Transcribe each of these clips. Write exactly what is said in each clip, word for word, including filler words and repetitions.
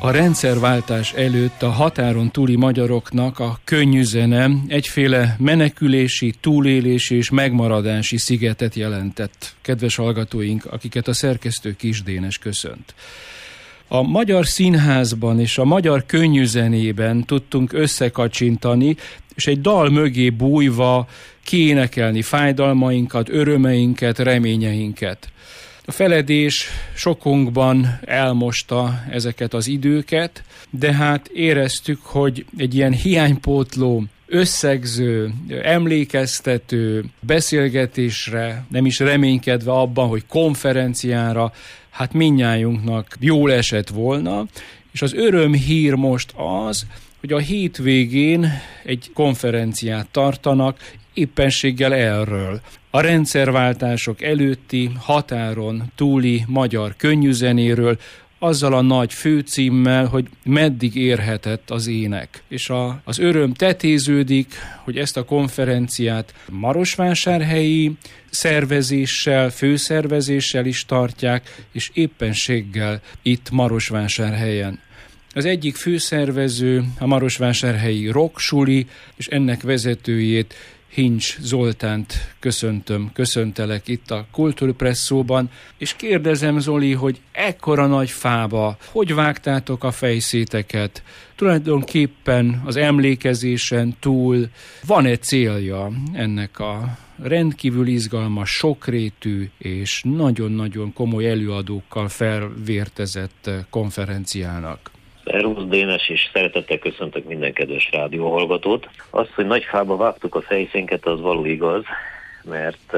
A rendszerváltás előtt a határon túli magyaroknak a könnyű zene egyféle menekülési, túlélési és megmaradási szigetet jelentett. Kedves hallgatóink, akiket a szerkesztő Kis Dénes köszönt. A magyar színházban és a magyar könnyűzenében tudtunk összekacsintani, és egy dal mögé bújva kiénekelni fájdalmainkat, örömeinket, reményeinket. A feledés sokunkban elmosta ezeket az időket, de hát éreztük, hogy egy ilyen hiánypótló, összegző, emlékeztető beszélgetésre, nem is reménykedve abban, hogy konferenciára, hát mindnyájunknak jól esett volna, és az örömhír most az, hogy a hétvégén egy konferenciát tartanak, éppenséggel erről. A rendszerváltások előtti határon túli magyar könnyűzenéről, azzal a nagy főcímmel, hogy meddig érhetett az ének. És a, az öröm tetéződik, hogy ezt a konferenciát marosvásárhelyi szervezéssel, főszervezéssel is tartják, és éppenséggel itt Marosvásárhelyen. Az egyik főszervező a marosvásárhelyi Rock-suli, és ennek vezetőjét, Hincs Zoltánt köszöntöm, köszöntelek itt a Kultúrpresszóban, és kérdezem, Zoli, hogy ekkora nagy fába hogy vágtátok a fejszéteket? Tulajdonképpen az emlékezésen túl van-e célja ennek a rendkívül izgalmas, sokrétű és nagyon-nagyon komoly előadókkal felvértezett konferenciának? Szervusz Dénes, és szeretettel köszöntök minden kedves rádióhallgatót. Azt, hogy nagy fába vágtuk a fejszénket, az való igaz, mert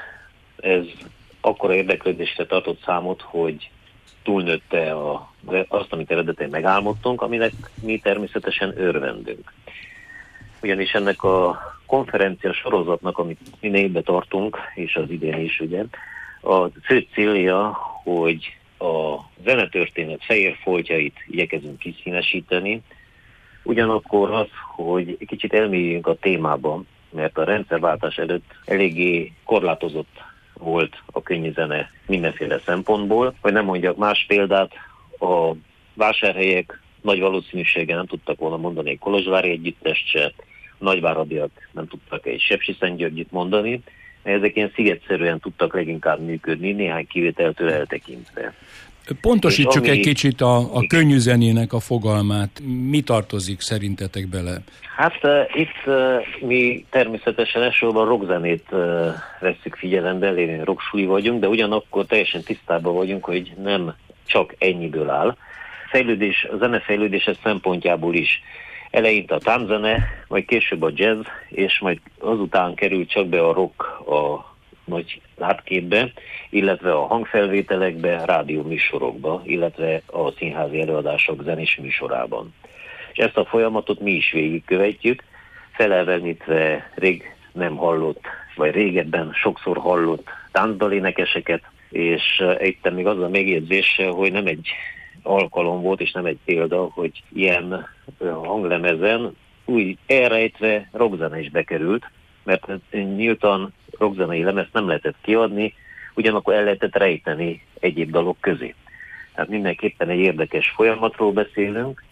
ez akkora érdeklődésre tartott számot, hogy túlnőtte a, azt, amit eredetileg megálmodtunk, aminek mi természetesen örvendünk. Ugyanis ennek a konferencia sorozatnak, amit minden évben tartunk, és az idén is, ugye, a fő célja, hogy a zenetörténet fehér foltjait igyekezünk kiszínesíteni, ugyanakkor az, hogy egy kicsit elmélyüljünk a témában, mert a rendszerváltás előtt eléggé korlátozott volt a könnyű zene mindenféle szempontból, vagy nem mondjak más példát, a vásárhelyek nagy valószínűséggel nem tudtak volna mondani egy kolozsvári együttest se, nagyváradiak nem tudtak egy Sepsiszentgyörgyit mondani, ezek ilyen szigetszerűen tudtak leginkább működni, néhány kivételtől eltekintve. Pontosítsuk ami... egy kicsit a, a könnyű zenének a fogalmát. Mi tartozik szerintetek bele? Hát uh, itt uh, mi természetesen elsősorban rockzenét uh, vesszük figyelembe, lévén rocksuli vagyunk, de ugyanakkor teljesen tisztában vagyunk, hogy nem csak ennyiből áll. Fejlődés, a zenefejlődése szempontjából is. Eleinte a tánczene, majd később a jazz, és majd azután került csak be a rock a nagy látképbe, illetve a hangfelvételekbe, rádióműsorokba, illetve a színházi előadások zenés műsorában. És ezt a folyamatot mi is végigkövetjük, felelvenítve rég nem hallott, vagy régebben sokszor hallott táncdalénekeseket, és itt még az a megjegyzéssel, hogy nem egy alkalom volt, és nem egy példa, hogy ilyen hanglemezen új elrejtve rockzene is bekerült, mert nyíltan rockzenei lemezt nem lehetett kiadni, ugyanakkor el lehetett rejteni egyéb dalok közé. Tehát mindenképpen egy érdekes folyamatról beszélünk,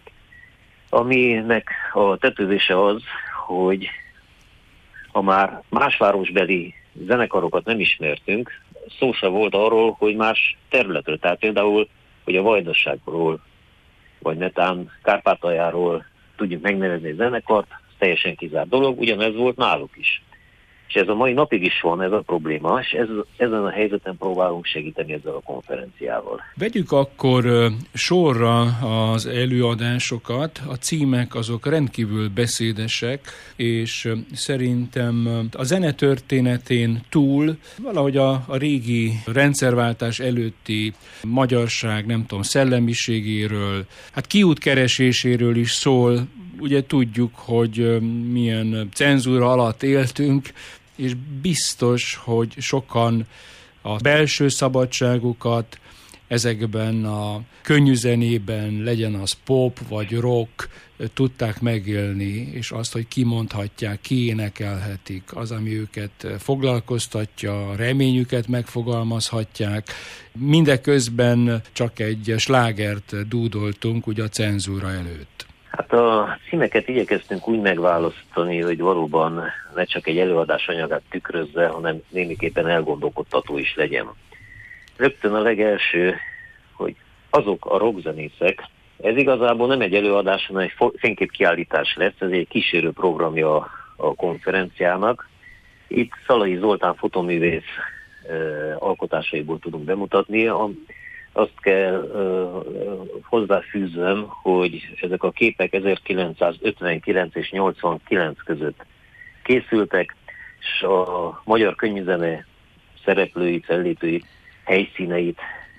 aminek a tetőzése az, hogy ha már más városbeli zenekarokat nem ismertünk, szó se volt arról, hogy más területről, tehát például hogy a Vajdaságról, vagy netán Kárpátaljáról tudjuk megnevezni egy zenekart, ez teljesen kizárt dolog, ugyanez volt náluk is. És ez a mai napig is van ez a probléma, és ez, ezen a helyzeten próbálunk segíteni ezzel a konferenciával. Vegyük akkor sorra az előadásokat, a címek azok rendkívül beszédesek, és szerintem a zene történetén túl valahogy a, a régi rendszerváltás előtti magyarság, nem tudom, szellemiségéről, hát kiútkereséséről is szól. Ugye tudjuk, hogy milyen cenzúra alatt éltünk, és biztos, hogy sokan a belső szabadságukat ezekben a könnyű zenében, legyen az pop vagy rock, tudták megélni, és azt, hogy kimondhatják, kiénekelhetik, az, ami őket foglalkoztatja, reményüket megfogalmazhatják. Mindeközben csak egy slágert dúdoltunk ugye a cenzúra előtt. Hát a címeket igyekeztünk úgy megválasztani, hogy valóban ne csak egy előadás anyagát tükrözze, hanem némiképpen elgondolkodtató is legyen. Rögtön a legelső, hogy azok a rockzenészek, ez igazából nem egy előadás, hanem egy fényképkiállítás lesz, ez egy kísérő programja a konferenciának. Itt Szalai Zoltán fotoművész alkotásaiból tudunk bemutatni. Azt kell hozzáfűznöm, hogy ezek a képek ezerkilencszázötvenkilenc és nyolcvankilenc között készültek, és a magyar könnyűzene szereplőit, fellépői helyszíneit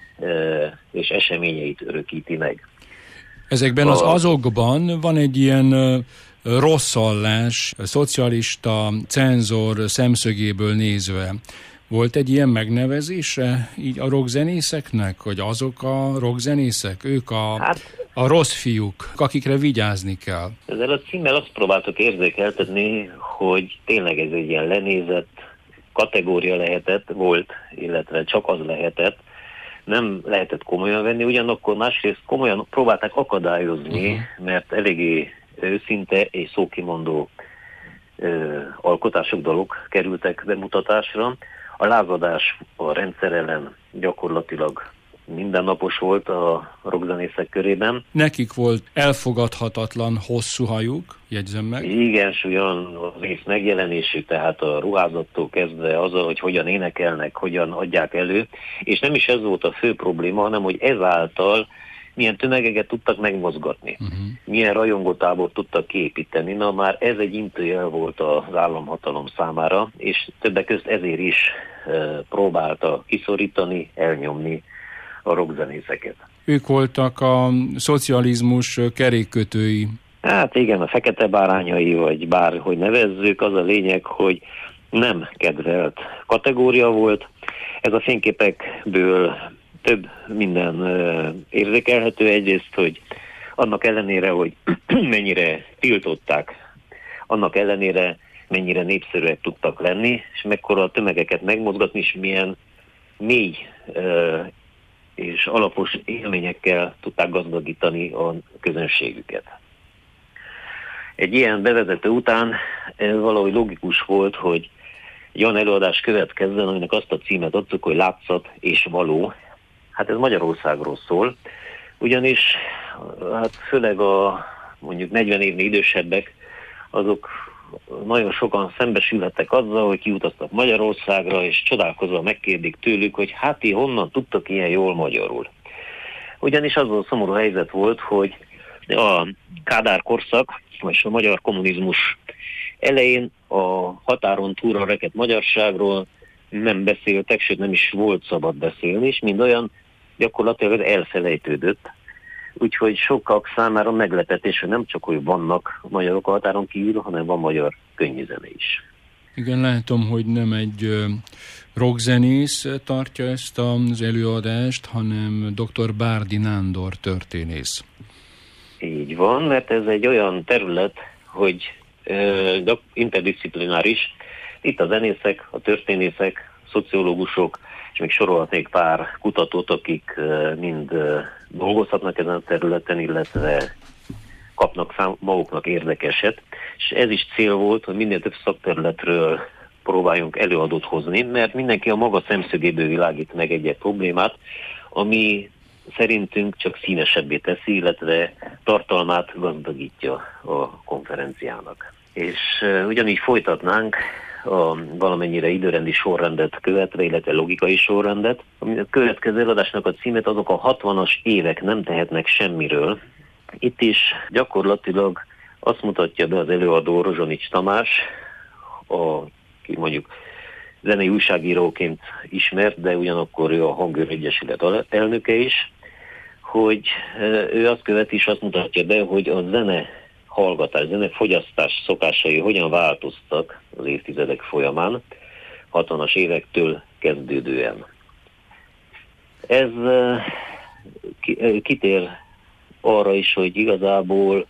és eseményeit örökíti meg. Ezekben az azokban van egy ilyen rosszallás, szocialista cenzor szemszögéből nézve. Volt egy ilyen megnevezése így a rockzenészeknek, hogy azok a rockzenészek, ők a, hát, a rossz fiúk, akikre vigyázni kell? Ezzel a címmel azt próbáltuk érzékeltetni, hogy tényleg ez egy ilyen lenézett kategória lehetett, volt, illetve csak az lehetett, nem lehetett komolyan venni, ugyanakkor másrészt komolyan próbálták akadályozni, uh-huh. mert eléggé őszinte és szókimondó ö, alkotások, dalok kerültek bemutatásra. A lázadás a rendszer ellen gyakorlatilag mindennapos volt a rockzenészek körében. Nekik volt elfogadhatatlan hosszú hajuk, jegyzem meg. Igen, s olyan az ész megjelenésük, tehát a ruházattól kezdve azzal, hogy hogyan énekelnek, hogyan adják elő, és nem is ez volt a fő probléma, hanem hogy ezáltal milyen tömegeket tudtak megmozgatni, uh-huh. milyen rajongótábort tudtak kiépíteni. Na már ez egy intőjel volt az államhatalom számára, és többek közt ezért is e, próbálta kiszorítani, elnyomni a rockzenészeket. Ők voltak a szocializmus kerékkötői. Hát igen, a fekete bárányai, vagy bárhogy nevezzük, az a lényeg, hogy nem kedvelt kategória volt. Ez a fényképekből több minden uh, érzékelhető. Egyrészt, hogy annak ellenére, hogy mennyire tiltották, annak ellenére mennyire népszerűek tudtak lenni, és mekkora a tömegeket megmozgatni, és milyen mély uh, és alapos élményekkel tudták gazdagítani a közönségüket. Egy ilyen bevezető után valahogy logikus volt, hogy egy olyan előadás következzen, aminek azt a címet adtuk, hogy Látszat és való. Hát ez Magyarországról szól, ugyanis hát főleg a mondjuk negyven évnél idősebbek, azok nagyon sokan szembesülhettek azzal, hogy kiutaztak Magyarországra, és csodálkozva megkérdik tőlük, hogy hát ti honnan tudtak ilyen jól magyarul. Ugyanis az a szomorú helyzet volt, hogy a Kádár korszak, és a magyar kommunizmus elején a határon túlra rekedt magyarságról nem beszéltek, sőt nem is volt szabad beszélni, és mind olyan gyakorlatilag elfelejtődött. Úgyhogy sokak számára meglepetés, hogy nem csak, hogy vannak magyarok a határon kívül, hanem van magyar könnyűzene is. Igen, látom, hogy nem egy rockzenész tartja ezt az előadást, hanem dr. Bárdi Nándor történész. Így van, mert ez egy olyan terület, hogy uh, interdisziplináris. Itt a zenészek, a történészek, szociológusok, és még sorolhatnék pár kutatót, akik uh, mind uh, dolgozhatnak ezen a területen, illetve kapnak szám, maguknak érdekeset. És ez is cél volt, hogy minél több szakterületről próbáljunk előadót hozni, mert mindenki a maga szemszögéből világít meg egy-egy problémát, ami szerintünk csak színesebbé teszi, illetve tartalmát gazdagítja a konferenciának. És uh, ugyanígy folytatnánk a valamennyire időrendi sorrendet követve, illetve logikai sorrendet. A következő előadásnak a címet azok a hatvanas évek nem tehetnek semmiről. Itt is gyakorlatilag azt mutatja be az előadó Rozsonics Tamás, aki mondjuk zenei újságíróként ismert, de ugyanakkor ő a Hangőr Egyesület elnöke is, hogy ő azt követi és azt mutatja be, hogy a zene hallgatás, zene fogyasztás szokásai hogyan változtak az évtizedek folyamán, hatvanas évektől kezdődően. Ez kitér arra is, hogy igazából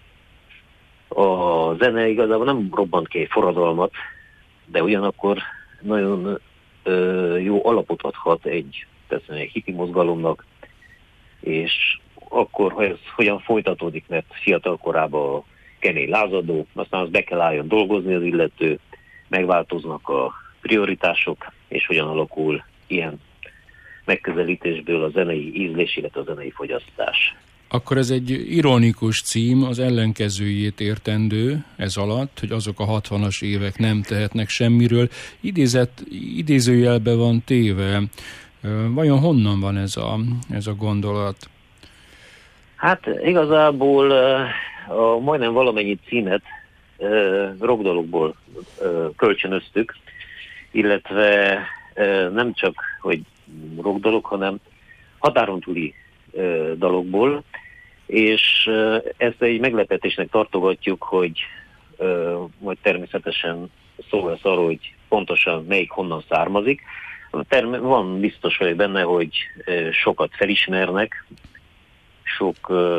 a zene igazából nem robbant ki egy forradalmat, de ugyanakkor nagyon ö, jó alapot adhat egy, persze egy hippi mozgalomnak, és akkor, ha ez hogyan folytatódik, mert fiatal korában kemény lázadó, aztán az be kell álljon dolgozni az illető, megváltoznak a prioritások, és hogyan alakul ilyen megközelítésből a zenei ízlés, illetve a zenei fogyasztás. Akkor ez egy ironikus cím, az ellenkezőjét értendő ez alatt, hogy azok a hatvanas évek nem tehetnek semmiről. Idézett, idézőjelbe van téve. Vajon honnan van ez a, ez a gondolat? Hát igazából a majdnem valamennyi címet rockdalokból kölcsönöztük, illetve nem csak, hogy rockdalok, hanem határon túli dalokból, és ezt egy meglepetésnek tartogatjuk, hogy majd természetesen szó lesz arról, hogy pontosan melyik honnan származik. Term- van biztos vagyok benne, hogy sokat felismernek, sok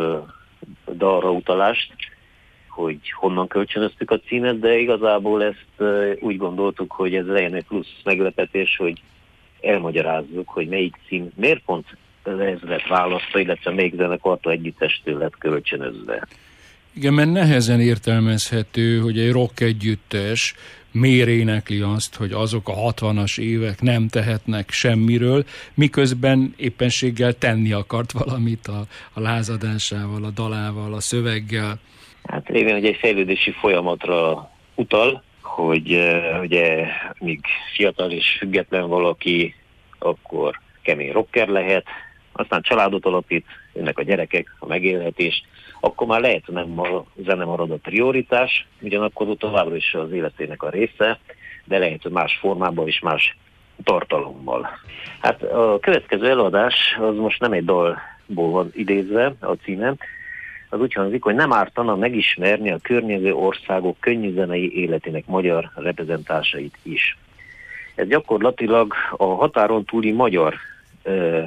dalra utalást, hogy honnan kölcsönöztük a címet, de igazából ezt úgy gondoltuk, hogy ez legyen egy plusz meglepetés, hogy elmagyarázzuk, hogy melyik cím, miért pont ez lett választva, illetve melyik zenekartól együttestől lett kölcsönözve. Igen, mert nehezen értelmezhető, hogy egy rock együttes miért énekli azt, hogy azok a hatvanas évek nem tehetnek semmiről, miközben éppenséggel tenni akart valamit a, a lázadásával, a dalával, a szöveggel. Hát révén, hogy egy fejlődési folyamatra utal, hogy uh, ugye míg fiatal és független valaki, akkor kemény rocker lehet, aztán családot alapít, jönnek a gyerekek, a megélhetés, akkor már lehet nem a zene marad a prioritás, ugyanakkor továbbra is az életének a része, de lehet más formában és más tartalommal. Hát a következő előadás az most nem egy dalból van idézve a címe, az úgy hangzik, hogy nem ártana megismerni a környező országok könnyűzenei életének magyar reprezentásait is. Ez gyakorlatilag a határon túli magyar ö,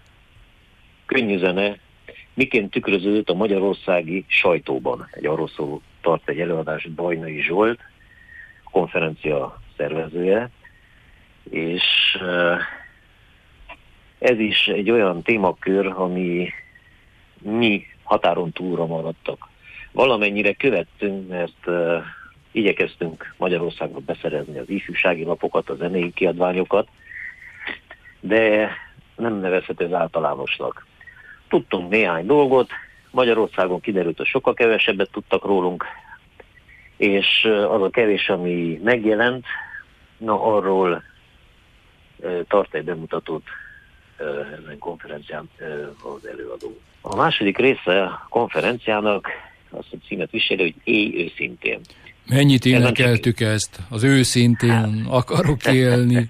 könnyűzene miként tükröződött a magyarországi sajtóban. Egy arról szóló tart egy előadást Bajnai Zsolt, konferencia szervezője, és ö, ez is egy olyan témakör, ami mi határon túlra maradtak. Valamennyire követtünk, mert uh, igyekeztünk Magyarországon beszerezni az ifjúsági lapokat, a zenei kiadványokat, de nem nevezhető ez általánosnak. Tudtunk néhány dolgot, Magyarországon kiderült, hogy sokkal kevesebbet tudtak rólunk, és uh, az a kevés, ami megjelent, na arról uh, tart egy bemutatót uh, ezen konferencián uh, az előadó. A második része a konferenciának azt a címet viseli, hogy élj őszintén. Mennyit énekeltük csak... ezt? Az őszintén hát, akarok élni.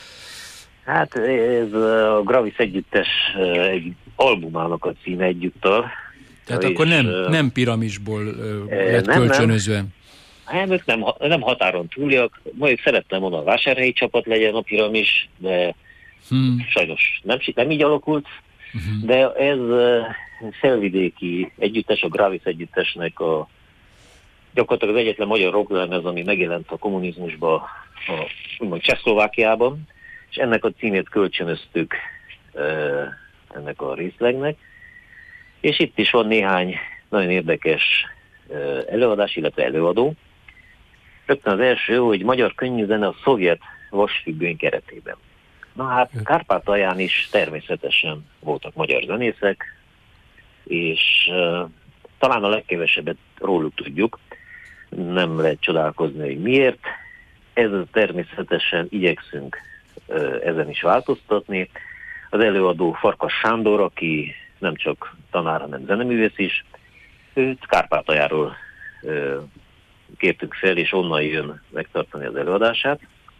Hát ez a Gravis együttes egy albumának a címe együttal. Tehát akkor nem, nem piramisból lett nem, kölcsönözve. Nem, ők nem, nem határon túliak. Majd szerettem volna a vásárhelyi csapat legyen a piramis, de hmm. sajnos nem, nem így alakult. Uh-huh. De ez uh, felvidéki együttes, a Gravis együttesnek a gyakorlatilag az egyetlen magyar rocklemez, ami megjelent a kommunizmusban, a, úgymond Csehszlovákiában, és ennek a címét kölcsönöztük uh, ennek a részlegnek. És itt is van néhány nagyon érdekes uh, előadás, illetve előadó. Rögtön az első, hogy magyar könnyűzene a szovjet vasfüggöny keretében. Na hát Kárpátalján is természetesen voltak magyar zenészek, és uh, talán a legkevesebbet róluk tudjuk, nem lehet csodálkozni, hogy miért. Ez természetesen igyekszünk uh, ezen is változtatni. Az előadó Farkas Sándor, aki nem csak tanár, hanem zeneművész is, őt Kárpátaljáról uh, kértük fel, és onnan jön megtartani az előadását.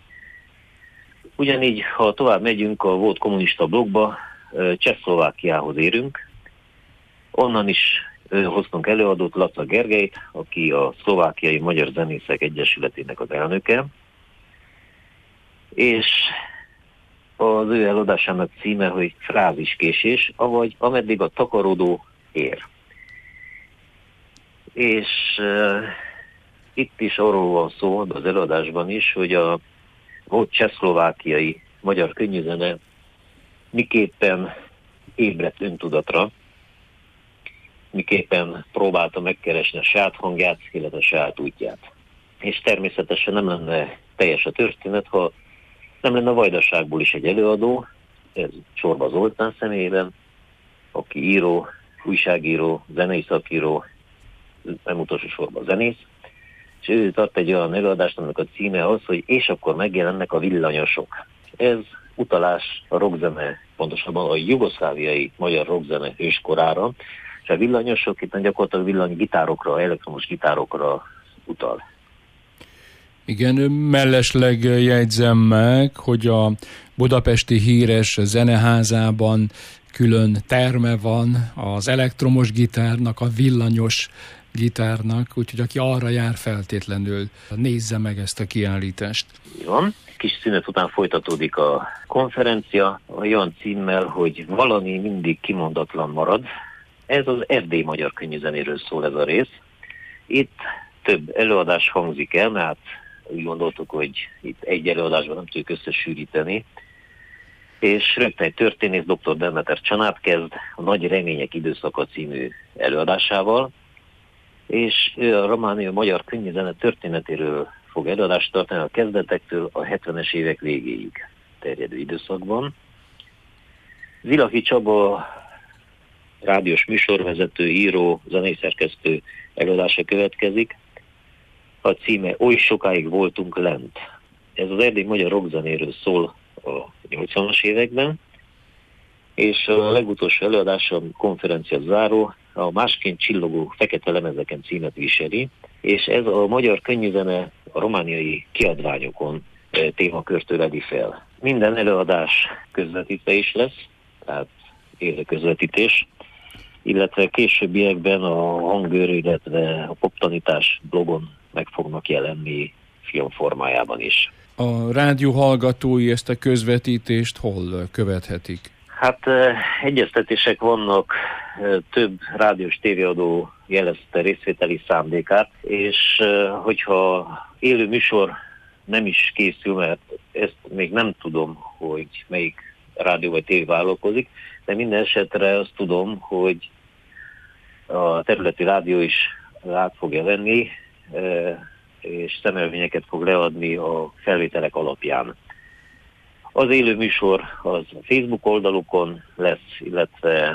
Ugyanígy, ha tovább megyünk a volt kommunista blokkba, Csehszlovákiához érünk. Onnan is hoztunk előadót, Laca Gergelyt, aki a Szlovákiai Magyar Zenészek Egyesületének az elnöke. És Az ő előadásának címe, hogy Fráziskésés, avagy ameddig a takarodó ér. És uh, itt is arról van szó, az előadásban is, hogy a volt csehszlovákiai magyar könnyűzene miképpen ébredt öntudatra, miképpen próbálta megkeresni a saját hangját, illetve a saját útját. És természetesen nem lenne teljes a történet, ha nem lenne a Vajdaságból is egy előadó, ez Csorba Zoltán személyében, aki író, újságíró, zenei szakíró, nem utolsó sorban zenész, és ő tart egy olyan előadást, aminek a címe az, hogy és akkor megjelennek a villanyosok. Ez utalás a rockzene, pontosabban a jugoszláviai magyar rockzene őskorára, és a villanyosok itt gyakorlatilag villanygitárokra, elektromos gitárokra utal. Igen, mellesleg jegyzem meg, hogy a budapesti híres zeneházában külön terme van az elektromos gitárnak, a villanyos gitárnak, úgyhogy aki arra jár, feltétlenül nézze meg ezt a kiállítást. Van. Kis szünet után folytatódik a konferencia olyan címmel, hogy valami mindig kimondatlan marad. Ez az erdélyi magyar könnyűzenéről szól ez a rész. Itt több előadás hangzik el, mert úgy gondoltuk, hogy itt egy előadásban nem tudjuk összesűríteni. És rögtön egy történész, dr. Demeter Csanát kezd a Nagy remények időszaka című előadásával, és ő a románia magyar könnyűzene történetéről fog előadást tartani a kezdetektől a hetvenes évek végéig terjedő időszakban. Zilahi Csaba, rádiós műsorvezető, író, zenészerkesztő előadása következik. A címe Oly sokáig voltunk lent. Ez az erdélyi magyar rockzenéről szól a nyolcvanas években, és a legutolsó előadása, a konferencia záró, a Másként csillogó fekete lemezeken címet viseli, és ez a magyar könnyűzene a romániai kiadványokon témakört öleli fel. Minden előadás közvetítve is lesz, tehát élő közvetítés, illetve későbbiekben a hangőr, illetve a poptanítás blogon meg fognak jelenni film formájában is. A rádió hallgatói ezt a közvetítést hol követhetik? Hát egyeztetések vannak, több rádiós tévéadó jelezte részvételi szándékát, és hogyha élő műsor nem is készül, mert ezt még nem tudom, hogy melyik rádió vagy tévé vállalkozik, de minden esetre azt tudom, hogy a területi rádió is át fogja venni, és szemelvényeket fog leadni a felvételek alapján. Az élő műsor az Facebook oldalukon lesz, illetve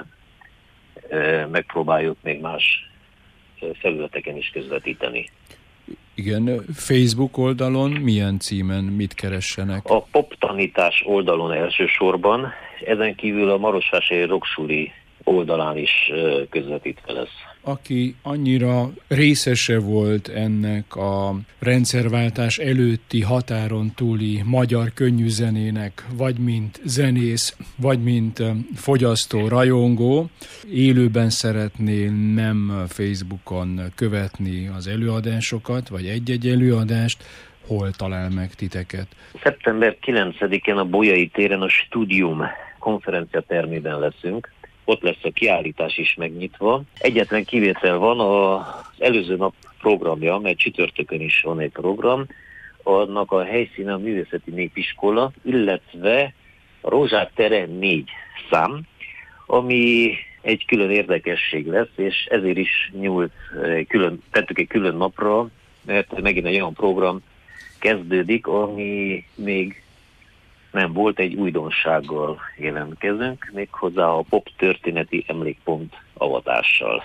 e, megpróbáljuk még más felületeken is közvetíteni. Igen, Facebook oldalon milyen címen mit keressenek? A poptanítás oldalon elsősorban, ezen kívül a Marosvásárhelyi Rocksuli oldalán is közvetítve lesz. Aki annyira részese volt ennek a rendszerváltás előtti határon túli magyar könnyűzenének, vagy mint zenész, vagy mint fogyasztó, rajongó, élőben szeretné nem Facebookon követni az előadásokat, vagy egy-egy előadást, hol talál meg titeket? szeptember kilencedikén a Bolyai téren a Studium konferencia termében leszünk. Ott lesz a kiállítás is megnyitva. Egyetlen kivétel van az előző nap programja, mert csütörtökön is van egy program, annak a helyszíne a Művészeti Népiskola, illetve a Rózsák tere négy szám, ami egy külön érdekesség lesz, és ezért is nyúlt, külön, tettük egy külön napra, mert megint egy olyan program kezdődik, ami még nem volt, egy újdonsággal jelentkezünk, méghozzá a pop történeti emlékpont avatással.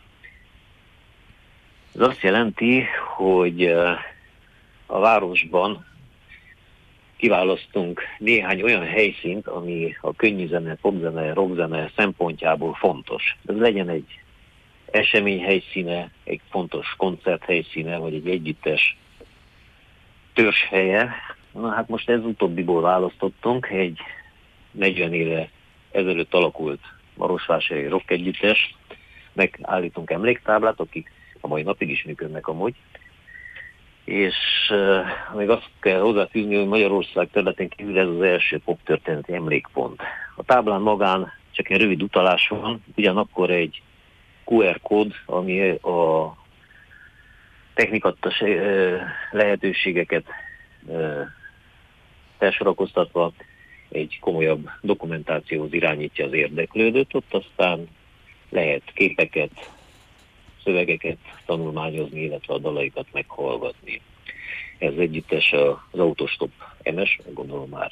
Ez azt jelenti, hogy a városban kiválasztunk néhány olyan helyszínt, ami a könnyűzene, popzene, rockzene szempontjából fontos. Ez legyen egy esemény helyszíne, egy fontos koncert helyszíne, vagy egy együttes törzshelye. Na hát most ez utóbbiból választottunk, egy negyven éve ezelőtt alakult marosvásárhelyi rock együttes, megállítunk emléktáblát, akik a mai napig is működnek amúgy, és uh, még azt kell hozzáfűzni, hogy Magyarország területén kívül ez az első poptörténeti emlékpont. A táblán magán csak egy rövid utalás van, ugyanakkor egy kú er kód, ami a technikattas uh, lehetőségeket uh, felsorakoztatva egy komolyabb dokumentációhoz irányítja az érdeklődőt, ott aztán lehet képeket, szövegeket tanulmányozni, illetve a dalaikat meghallgatni. Ez együttes az Autostop em es, gondolom már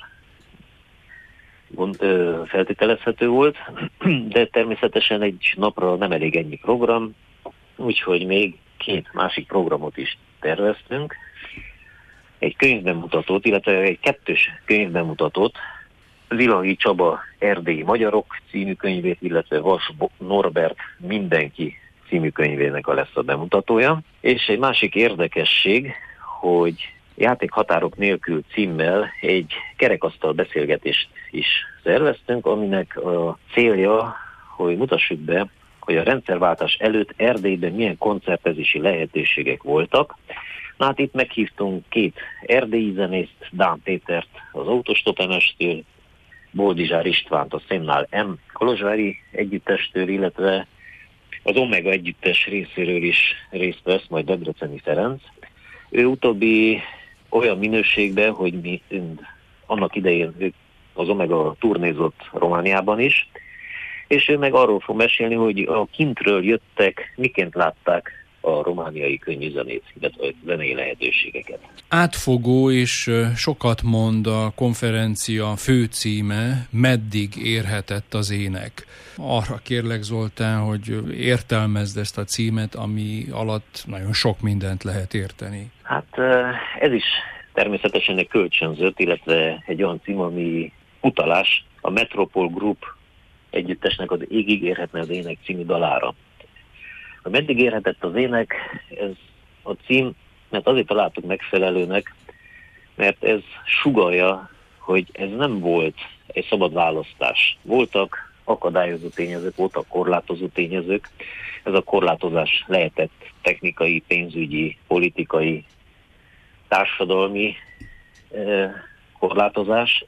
gond, ö, feltételezhető volt, de természetesen egy napra nem elég ennyi program, úgyhogy még két másik programot is terveztünk. Egy könyvbemutatót, illetve egy kettős könyvbemutatót, Vilahi Csaba Erdélyi Magyarok című könyvét, illetve Vas Norbert Mindenki című könyvének a lesz a bemutatója. És egy másik érdekesség, hogy Játékhatárok nélkül címmel egy kerekasztal beszélgetést is szerveztünk, aminek a célja, hogy mutassuk be, hogy a rendszerváltás előtt Erdélyben milyen koncertezési lehetőségek voltak. Na hát itt meghívtunk két erdélyi zenészt, Dán Pétert az Autostop em es-től, Boldizsár Istvánt a Szénnál M kolozsvári együttestől, illetve az Omega együttes részéről is részt vesz majd Debreceni Ferenc. Ő utóbbi olyan minőségben, hogy mi annak idején ő az Omega turnézott Romániában is, és ő meg arról fog mesélni, hogy a kintről jöttek, miként látták a romániai könnyű zenét, illetve a zenei lehetőségeket. Átfogó és sokat mond a konferencia főcíme, meddig érhetett az ének. Arra kérlek, Zoltán, hogy értelmezd ezt a címet, ami alatt nagyon sok mindent lehet érteni. Hát ez is természetesen egy kölcsönzött, illetve egy olyan cím, ami utalás a Metropol Group együttesnek az Égig érhetne az ének című dalára. A meddig érhetett az ének, ez a cím, mert azért találtuk megfelelőnek, mert ez sugallja, hogy ez nem volt egy szabad választás. Voltak akadályozó tényezők, voltak korlátozó tényezők. Ez a korlátozás lehetett technikai, pénzügyi, politikai, társadalmi eh, korlátozás,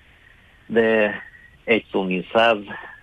de egy szó mint száz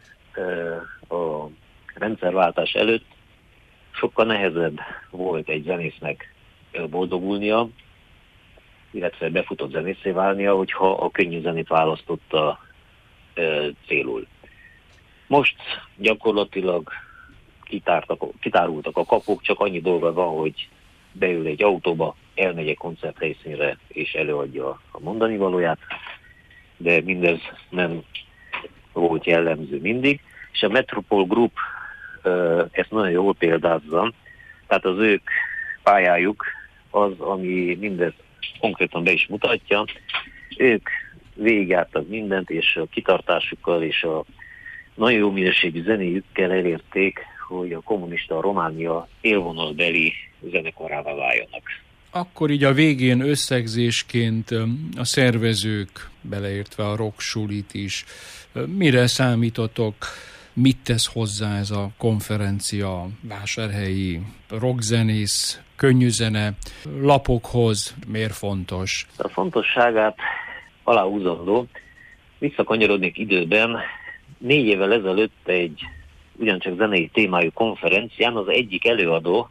eh, a rendszerváltás előtt sokkal nehezebb volt egy zenésznek boldogulnia, illetve befutott zenészé válnia, hogyha a könnyű zenét választotta e, célul. Most gyakorlatilag kitártak, kitárultak a kapuk, csak annyi dolga van, hogy beül egy autóba, elmegy egy koncerthelyszínre és előadja a mondani valóját, de mindez nem volt jellemző mindig, és a Metropol Group ezt nagyon jól példázza, tehát az ők pályájuk az, ami mindezt konkrétan be is mutatja. Ők végigjártak mindent, és a kitartásukkal és a nagyon jó minőségű zenéjükkel elérték, hogy a kommunista Románia élvonalbeli zenekarává váljanak. Akkor így a végén összegzésként a szervezők, beleértve a rocksulit is, mire számítotok? Mit tesz hozzá ez a konferencia, vásárhelyi rockzenész, könnyűzene lapokhoz? Miért fontos? A fontosságát aláhúzandó, visszakanyarodnék időben, négy évvel ezelőtt egy ugyancsak zenei témájú konferencián az egyik előadó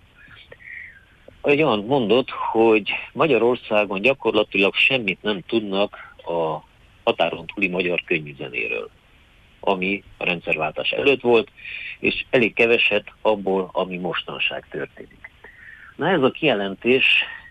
egy olyan mondott, hogy Magyarországon gyakorlatilag semmit nem tudnak a határon túli magyar könnyűzenéről, ami a rendszerváltás előtt volt, és elég keveset abból, ami mostanság történik. Na ez a kijelentés,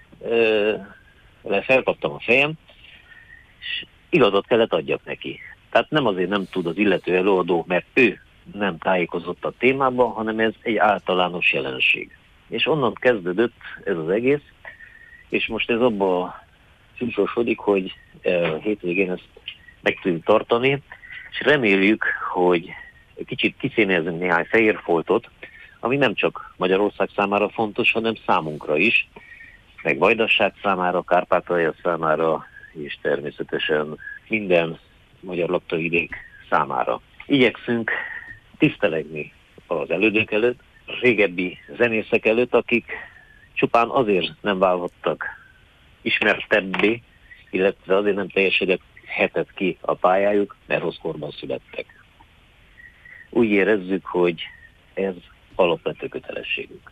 e, felkaptam a fejem, és igazat kellett adjak neki. Tehát nem azért nem tud az illető előadó, mert ő nem tájékozott a témában, hanem ez egy általános jelenség. És onnan kezdődött ez az egész, és most ez abba szűsorsodik, hogy e, hétvégén ezt meg tudjuk tartani, és reméljük, hogy kicsit kiszínezünk néhány fehér foltot, ami nem csak Magyarország számára fontos, hanem számunkra is, meg Vajdaság számára, Kárpátalja számára, és természetesen minden magyar laktavidék számára. Igyekszünk tisztelegni az elődök előtt, a régebbi zenészek előtt, akik csupán azért nem válhattak ismertebbé, illetve azért nem teljesedett ki a pályájuk, mert rossz korban születtek. Úgy érezzük, hogy ez alapvető kötelességünk.